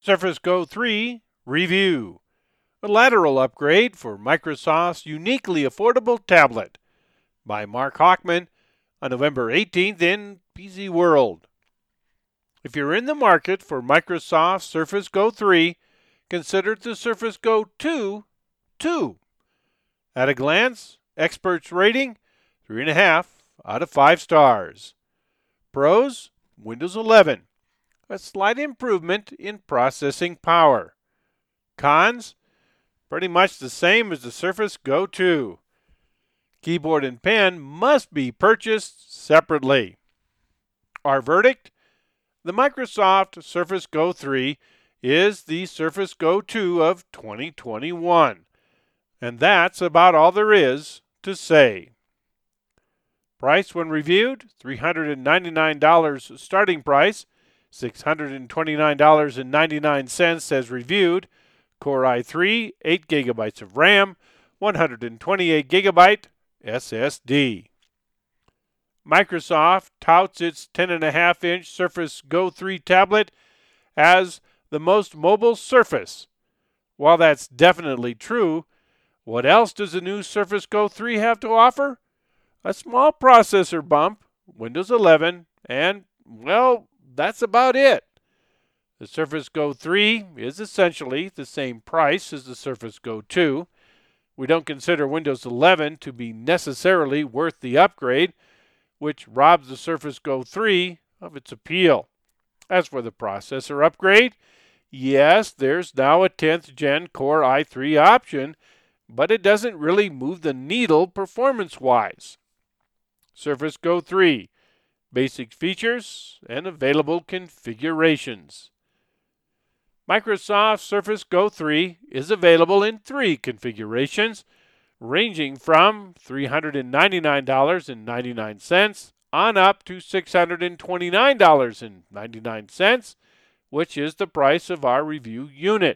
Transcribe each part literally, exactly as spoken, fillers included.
Surface Go three Review, a lateral upgrade for Microsoft's uniquely affordable tablet, by Mark Hawkman on November eighteenth in P C World. If you're in the market for Microsoft Surface Go three, consider the Surface Go two two. At a glance, experts rating three point five out of five stars. Pros, Windows eleven, a slight improvement in processing power. Cons, pretty much the same as the Surface Go two. Keyboard and pen must be purchased separately. Our verdict? The Microsoft Surface Go three is the Surface Go two of twenty twenty-one. And that's about all there is to say. Price when reviewed, three hundred ninety-nine dollars starting price, six hundred twenty-nine dollars and ninety-nine cents as reviewed, Core i three, eight gigabytes of RAM, one hundred twenty-eight gigabyte S S D. Microsoft touts its ten point five inch Surface Go three tablet as the most mobile Surface. While that's definitely true, what else does the new Surface Go three have to offer? A small processor bump, Windows eleven, and, well, that's about it. The Surface Go three is essentially the same price as the Surface Go two. We don't consider Windows eleven to be necessarily worth the upgrade, which robs the Surface Go three of its appeal. As for the processor upgrade, yes, there's now a tenth gen Core i three option, but it doesn't really move the needle performance-wise. Surface Go three, basic features and available configurations. Microsoft Surface Go three is available in three configurations, ranging from three hundred ninety-nine dollars and ninety-nine cents on up to six hundred twenty-nine dollars and ninety-nine cents, which is the price of our review unit.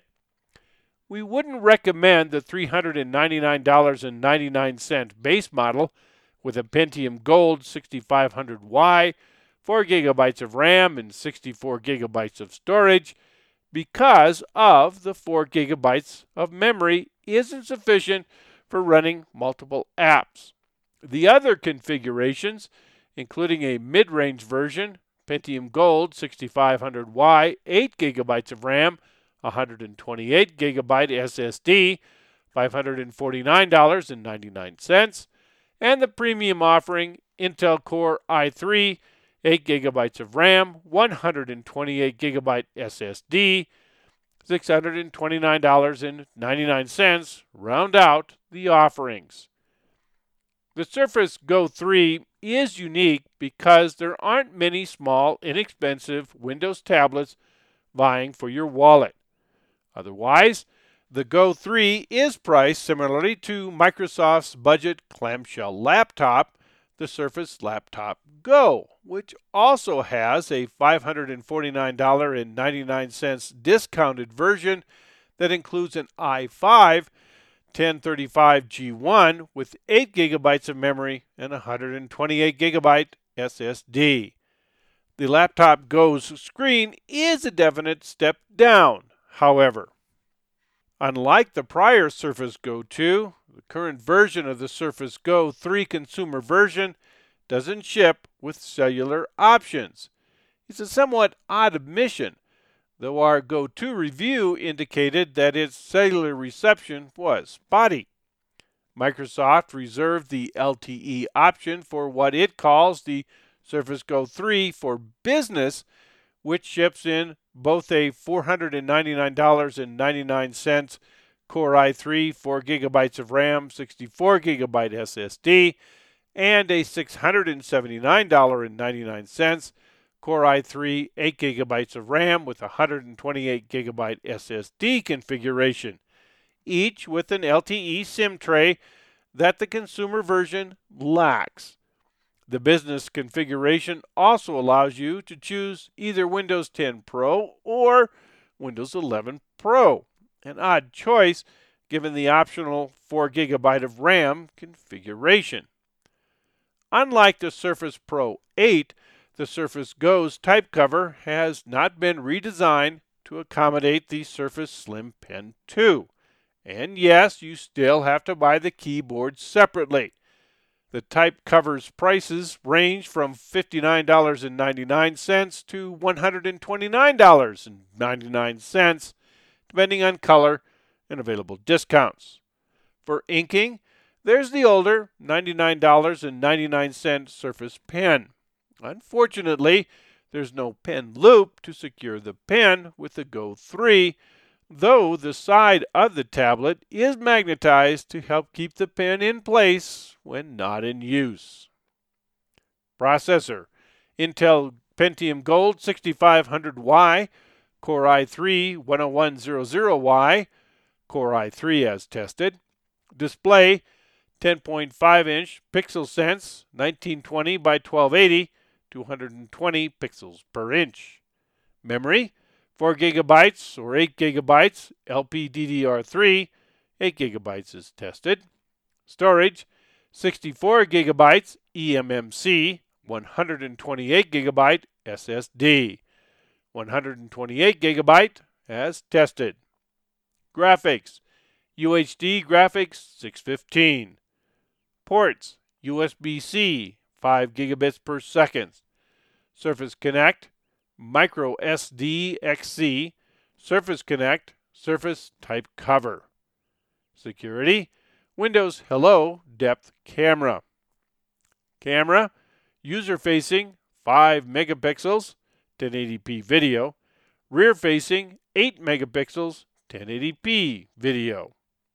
We wouldn't recommend the three hundred ninety-nine dollars and ninety-nine cents base model with a Pentium Gold sixty-five hundred Y, four gigabytes of RAM, and sixty-four gigabytes of storage, because of the four gigabytes of memory isn't sufficient for running multiple apps. The other configurations, including a mid-range version, Pentium Gold sixty-five hundred Y, eight gigabytes of RAM, one hundred twenty-eight gigabyte S S D, five hundred forty-nine dollars and ninety-nine cents, and the premium offering, Intel Core i three, eight gigabytes of RAM, one hundred twenty-eight gigabyte S S D, six hundred twenty-nine dollars and ninety-nine cents, round out the offerings. The Surface Go three is unique because there aren't many small, inexpensive Windows tablets vying for your wallet. Otherwise, the Go three is priced similarly to Microsoft's budget clamshell laptop, the Surface Laptop Go, which also has a five hundred forty-nine dollars and ninety-nine cents discounted version that includes an i five ten thirty-five G one with eight gigabytes of memory and one hundred twenty-eight gigabyte S S D. The Laptop Go's screen is a definite step down, however. Unlike the prior Surface Go two, the current version of the Surface Go three consumer version doesn't ship with cellular options. It's a somewhat odd admission, though our Go two review indicated that its cellular reception was spotty. Microsoft reserved the L T E option for what it calls the Surface Go three for Business, which ships in both a four hundred ninety-nine dollars and ninety-nine cents Core i three, four gigabytes of RAM, sixty-four gigabyte S S D, and a six hundred seventy-nine dollars and ninety-nine cents Core i three, eight gigabytes of RAM with one hundred twenty-eight gigabyte S S D configuration, each with an L T E SIM tray that the consumer version lacks. The business configuration also allows you to choose either Windows ten Pro or Windows eleven Pro, an odd choice given the optional four gigabyte of RAM configuration. Unlike the Surface Pro eight, the Surface Go's type cover has not been redesigned to accommodate the Surface Slim Pen two. And yes, you still have to buy the keyboard separately. The type cover's prices range from fifty-nine dollars and ninety-nine cents to one hundred twenty-nine dollars and ninety-nine cents, depending on color and available discounts. For inking, there's the older ninety-nine dollars and ninety-nine cents Surface Pen. Unfortunately, there's no pen loop to secure the pen with the Go three, though the side of the tablet is magnetized to help keep the pen in place when not in use. Processor: Intel Pentium Gold sixty-five hundred Y, Core i three one oh one hundred Y, Core i three as tested. Display: ten point five inch PixelSense nineteen twenty by twelve eighty, two hundred twenty pixels per inch. Memory: four gigabytes or eight gigabytes L P D D R three, eight gigabytes is tested. Storage: sixty-four gigabytes E M M C, one hundred twenty-eight gigabyte S S D, one hundred twenty-eight gigabyte as tested. Graphics: U H D graphics six fifteen. Ports: U S B C five gigabits per second. Surface Connect, Micro S D X C, Surface Connect, Surface Type Cover. Security: Windows Hello Depth Camera. Camera: user-facing five megapixels, ten eighty p video. Rear-facing eight megapixels, ten eighty p video.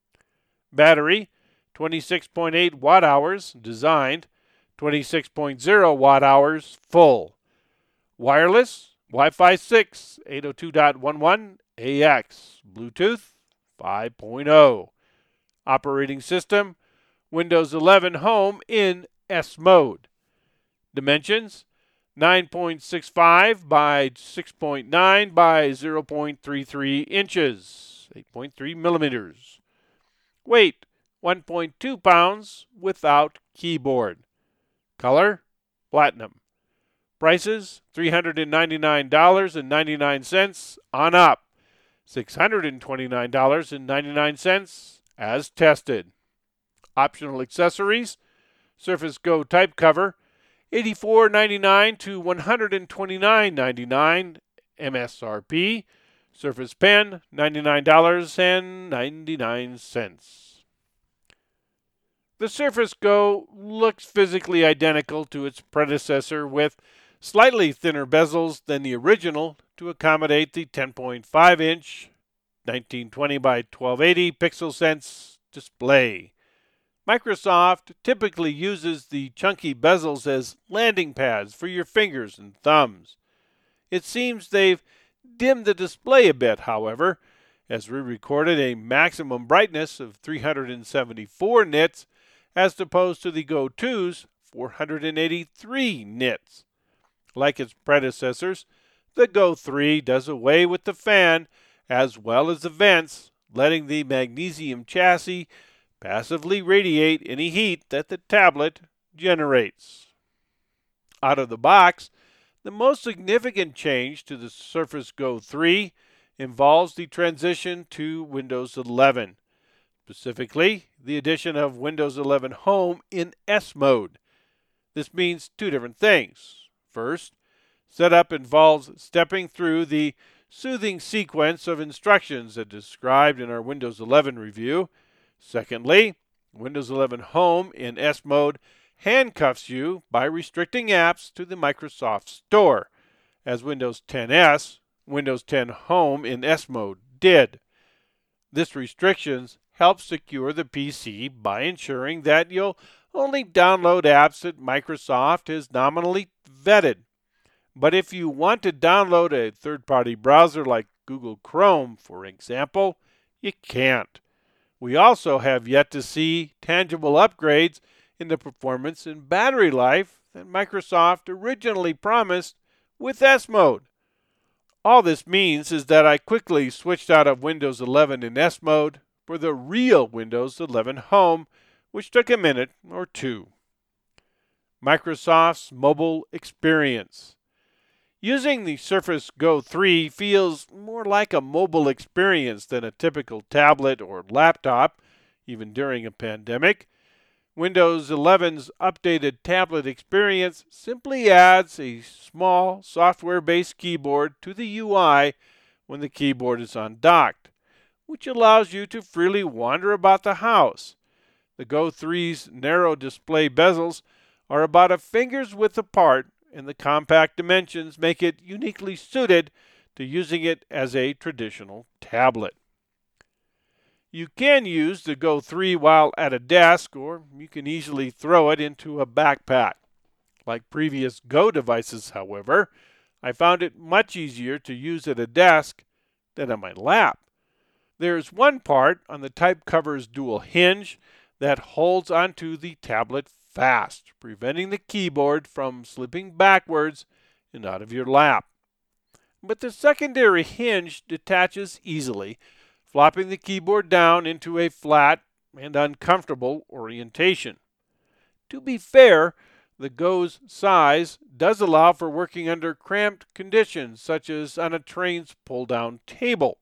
Battery: twenty-six point eight watt hours designed, twenty-six point zero watt hours full. Wireless: Wi-Fi six, eight oh two dot eleven A X, Bluetooth five point oh. Operating system: Windows eleven Home in S mode. Dimensions: nine point six five by six point nine by zero point three three inches, eight point three millimeters. Weight: one point two pounds without keyboard. Color: platinum. Prices: three hundred ninety-nine dollars and ninety-nine cents on up, six hundred twenty-nine dollars and ninety-nine cents as tested. Optional accessories: Surface Go type cover, eighty-four ninety-nine to one hundred twenty-nine ninety-nine M S R P. Surface Pen, ninety-nine dollars and ninety-nine cents. The Surface Go looks physically identical to its predecessor with slightly thinner bezels than the original to accommodate the ten point five inch nineteen twenty by twelve eighty PixelSense display. Microsoft typically uses the chunky bezels as landing pads for your fingers and thumbs. It seems they've dimmed the display a bit, however, as we recorded a maximum brightness of three hundred seventy-four nits as opposed to the Go two's four hundred eighty-three nits. Like its predecessors, the Go three does away with the fan as well as the vents, letting the magnesium chassis passively radiate any heat that the tablet generates. Out of the box, the most significant change to the Surface Go three involves the transition to Windows eleven, specifically the addition of Windows eleven Home in S mode. This means two different things. First, setup involves stepping through the soothing sequence of instructions as described in our Windows eleven review. Secondly, Windows eleven Home in S mode handcuffs you by restricting apps to the Microsoft Store, as Windows ten S, Windows ten Home in S mode did. This restrictions helps secure the P C by ensuring that you'll only download apps that Microsoft has nominally vetted. But if you want to download a third-party browser like Google Chrome, for example, you can't. We also have yet to see tangible upgrades in the performance and battery life that Microsoft originally promised with S mode. All this means is that I quickly switched out of Windows eleven in S mode for the real Windows eleven Home, which took a minute or two. Microsoft's mobile experience. Using the Surface Go three feels more like a mobile experience than a typical tablet or laptop, even during a pandemic. Windows eleven's updated tablet experience simply adds a small software-based keyboard to the U I when the keyboard is undocked, which allows you to freely wander about the house. The Go three's narrow display bezels are about a finger's width apart, and the compact dimensions make it uniquely suited to using it as a traditional tablet. You can use the Go three while at a desk, or you can easily throw it into a backpack. Like previous Go devices, however, I found it much easier to use at a desk than on my lap. There's one part on the type cover's dual hinge that holds onto the tablet fast, preventing the keyboard from slipping backwards and out of your lap. But the secondary hinge detaches easily, flopping the keyboard down into a flat and uncomfortable orientation. To be fair, the Go's size does allow for working under cramped conditions, such as on a train's pull-down table.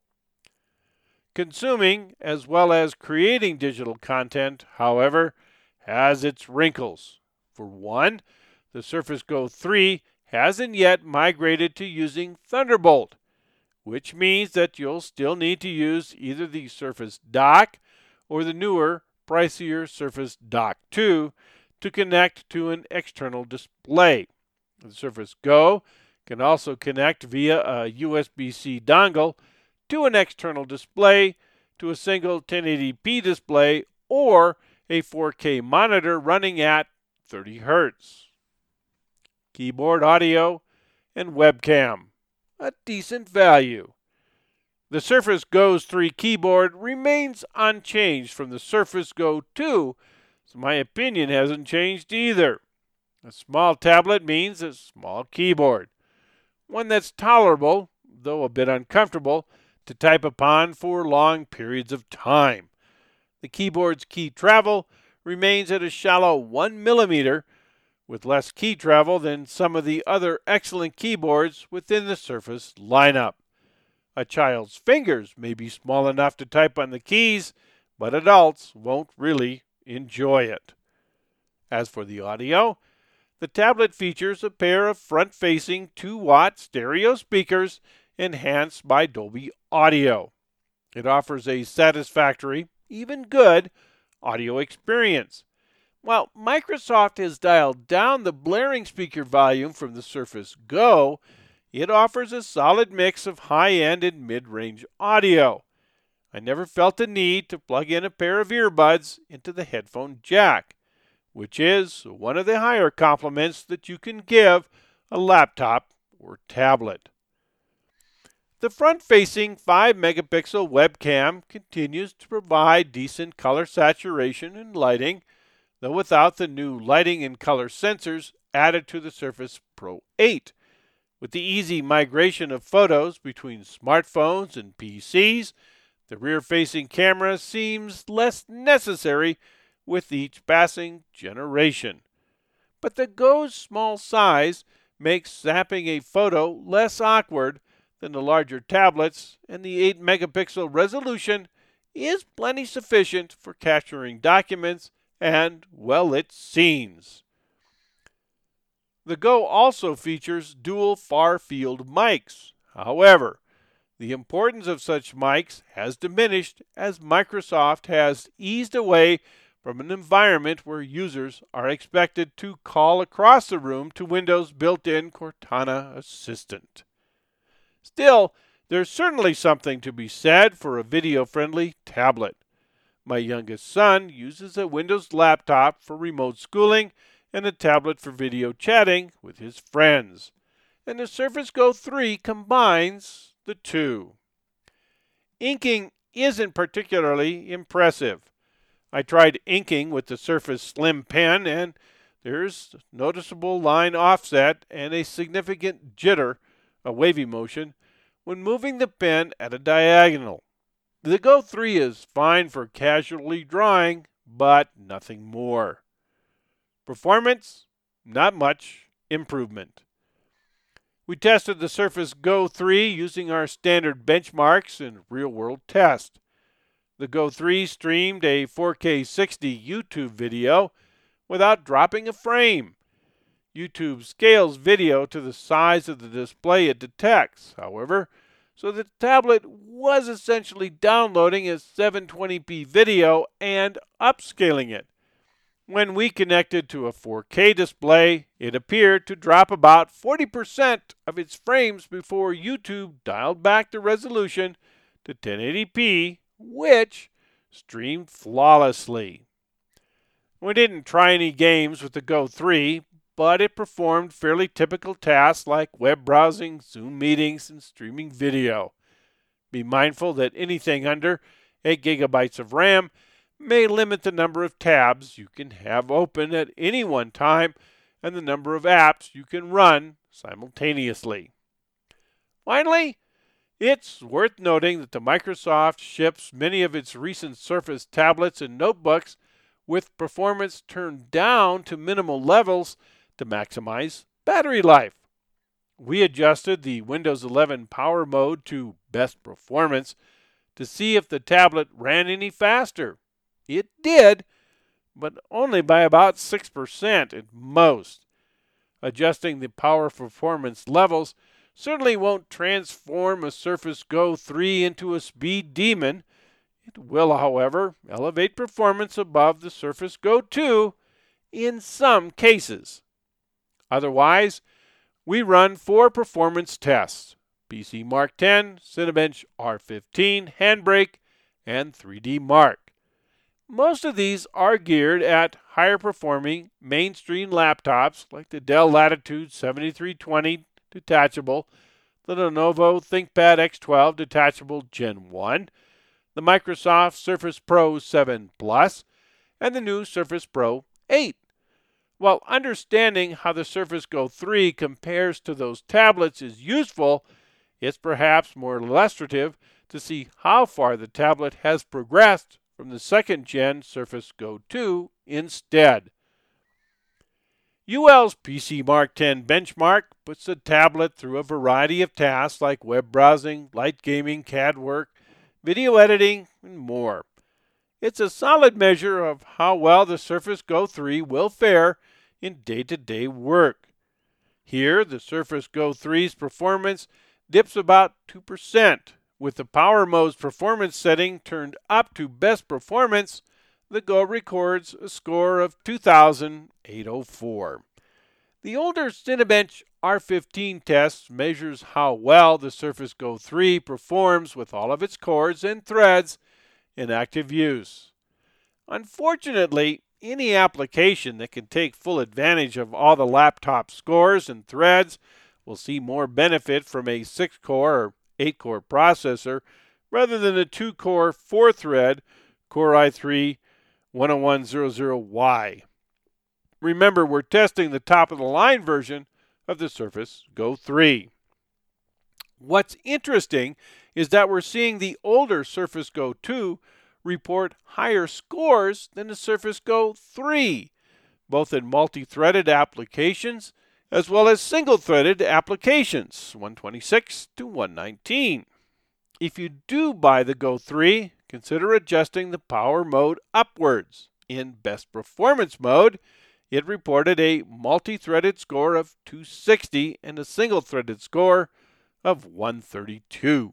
Consuming, as well as creating digital content, however, has its wrinkles. For one, the Surface Go three hasn't yet migrated to using Thunderbolt, which means that you'll still need to use either the Surface Dock or the newer, pricier Surface Dock two to connect to an external display. The Surface Go can also connect via a U S B C dongle to an external display, to a single ten eighty p display, or a four K monitor running at thirty hertz. Keyboard audio and webcam, a decent value. The Surface Go three keyboard remains unchanged from the Surface Go two, so my opinion hasn't changed either. A small tablet means a small keyboard, one that's tolerable, though a bit uncomfortable, to type upon for long periods of time. The keyboard's key travel remains at a shallow one millimeter, with less key travel than some of the other excellent keyboards within the Surface lineup. A child's fingers may be small enough to type on the keys, but adults won't really enjoy it. As for the audio, the tablet features a pair of front-facing two watt stereo speakers enhanced by Dolby Audio. It offers a satisfactory, even good, audio experience. While Microsoft has dialed down the blaring speaker volume from the Surface Go, it offers a solid mix of high-end and mid-range audio. I never felt the need to plug in a pair of earbuds into the headphone jack, which is one of the higher compliments that you can give a laptop or tablet. The front-facing five megapixel webcam continues to provide decent color saturation and lighting, though without the new lighting and color sensors added to the Surface Pro eight. With the easy migration of photos between smartphones and P Cs, the rear-facing camera seems less necessary with each passing generation. But the Go's small size makes snapping a photo less awkward than the larger tablets, and the eight megapixel resolution is plenty sufficient for capturing documents and well-lit scenes. The Go also features dual far-field mics. However, the importance of such mics has diminished as Microsoft has eased away from an environment where users are expected to call across the room to Windows' built-in Cortana Assistant. Still, there's certainly something to be said for a video-friendly tablet. My youngest son uses a Windows laptop for remote schooling and a tablet for video chatting with his friends, and the Surface Go three combines the two. Inking isn't particularly impressive. I tried inking with the Surface Slim Pen, and there's noticeable line offset and a significant jitter, a wavy motion, when moving the pen at a diagonal. The Go three is fine for casually drawing, but nothing more. Performance, not much improvement. We tested the Surface Go three using our standard benchmarks and real-world test. The Go three streamed a four K sixty YouTube video without dropping a frame. YouTube scales video to the size of the display it detects, however, so the tablet was essentially downloading a seven twenty p video and upscaling it. When we connected to a four K display, it appeared to drop about forty percent of its frames before YouTube dialed back the resolution to ten eighty p, which streamed flawlessly. We didn't try any games with the Go three, but it performed fairly typical tasks like web browsing, Zoom meetings, and streaming video. Be mindful that anything under eight gigabytes of RAM may limit the number of tabs you can have open at any one time and the number of apps you can run simultaneously. Finally, it's worth noting that the Microsoft ships many of its recent Surface tablets and notebooks with performance turned down to minimal levels to maximize battery life. We adjusted the Windows eleven Power Mode to Best Performance to see if the tablet ran any faster. It did, but only by about six percent at most. Adjusting the power performance levels certainly won't transform a Surface Go three into a speed demon. It will, however, elevate performance above the Surface Go two in some cases. Otherwise, we run four performance tests: P C Mark ten, Cinebench R fifteen, Handbrake, and three D Mark. Most of these are geared at higher performing mainstream laptops like the Dell Latitude seventy-three twenty detachable, the Lenovo ThinkPad X twelve detachable Gen one, the Microsoft Surface Pro seven Plus, and the new Surface Pro eight. While understanding how the Surface Go three compares to those tablets is useful, it's perhaps more illustrative to see how far the tablet has progressed from the second-gen Surface Go two instead. U L's P C Mark ten benchmark puts the tablet through a variety of tasks like web browsing, light gaming, C A D work, video editing, and more. It's a solid measure of how well the Surface Go three will fare in day-to-day work. Here, the Surface Go three's performance dips about two percent. With the Power Mode's performance setting turned up to Best Performance, the Go records a score of two thousand eight hundred four. The older Cinebench R fifteen test measures how well the Surface Go three performs with all of its cores and threads in active use. Unfortunately, any application that can take full advantage of all the laptop scores and threads will see more benefit from a six core or eight core processor rather than a two core, four thread Core i three one oh one hundred Y. Remember, we're testing the top-of-the-line version of the Surface Go three. What's interesting is that we're seeing the older Surface Go two report higher scores than the Surface Go three, both in multi-threaded applications as well as single-threaded applications, one twenty-six to one nineteen. If you do buy the Go three, consider adjusting the power mode upwards. In Best Performance mode, it reported a multi-threaded score of two sixty and a single-threaded score of one thirty-two.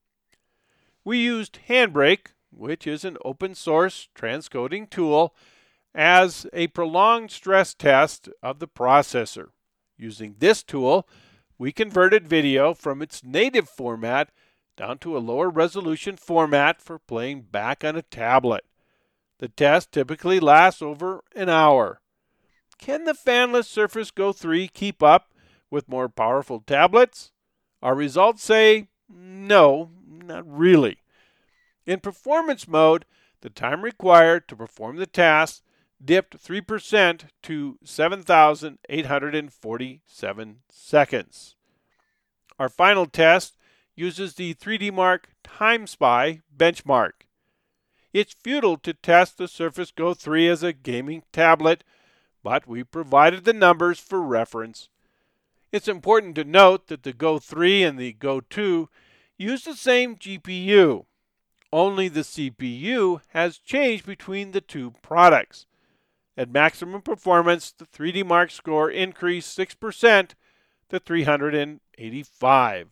We used Handbrake, which is an open-source transcoding tool, as a prolonged stress test of the processor. Using this tool, we converted video from its native format down to a lower resolution format for playing back on a tablet. The test typically lasts over an hour. Can the fanless Surface Go three keep up with more powerful tablets? Our results say no, not really. In performance mode, the time required to perform the task dipped three percent to seven thousand eight hundred forty-seven seconds. Our final test uses the three D Mark TimeSpy benchmark. It's futile to test the Surface Go three as a gaming tablet, but we provided the numbers for reference. It's important to note that the Go three and the Go two use the same G P U. Only the C P U has changed between the two products. At maximum performance, the three D Mark score increased six percent to three hundred eighty-five.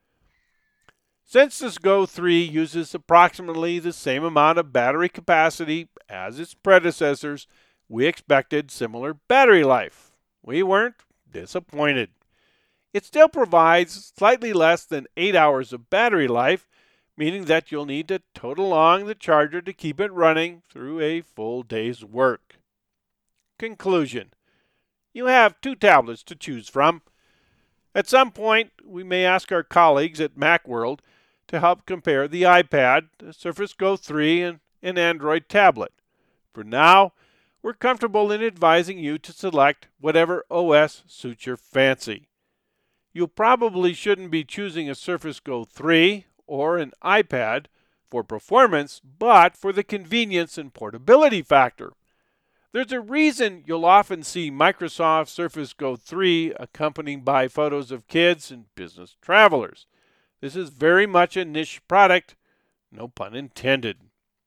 Since this Go three uses approximately the same amount of battery capacity as its predecessors, we expected similar battery life. We weren't disappointed. It still provides slightly less than eight hours of battery life, meaning that you'll need to total along the charger to keep it running through a full day's work. Conclusion: you have two tablets to choose from. At some point, we may ask our colleagues at Macworld to help compare the iPad, the Surface Go three, and an Android tablet. For now, we're comfortable in advising you to select whatever O S suits your fancy. You probably shouldn't be choosing a Surface Go three or an iPad for performance, but for the convenience and portability factor. There's a reason you'll often see Microsoft Surface Go three accompanied by photos of kids and business travelers. This is very much a niche product, no pun intended.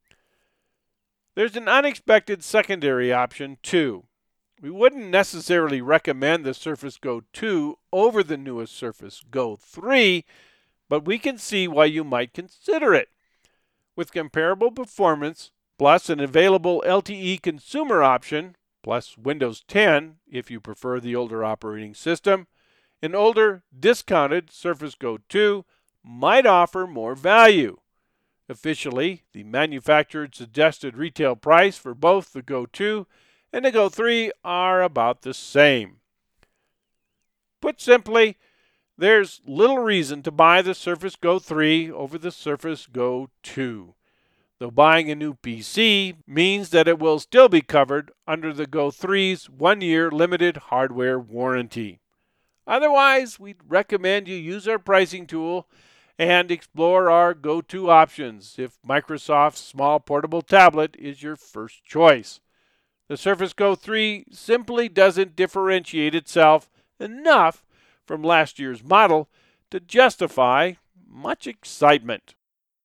There's an unexpected secondary option, too. We wouldn't necessarily recommend the Surface Go two over the newest Surface Go three, but we can see why you might consider it. With comparable performance, plus an available L T E consumer option, plus Windows ten if you prefer the older operating system, an older, discounted Surface Go two might offer more value. Officially, the manufacturer's suggested retail price for both the Go two and the Go three are about the same. Put simply, there's little reason to buy the Surface Go three over the Surface Go two. Though buying a new P C means that it will still be covered under the Go three's one-year limited hardware warranty. Otherwise, we'd recommend you use our pricing tool and explore our Go two options if Microsoft's small portable tablet is your first choice. The Surface Go three simply doesn't differentiate itself enough from last year's model to justify much excitement.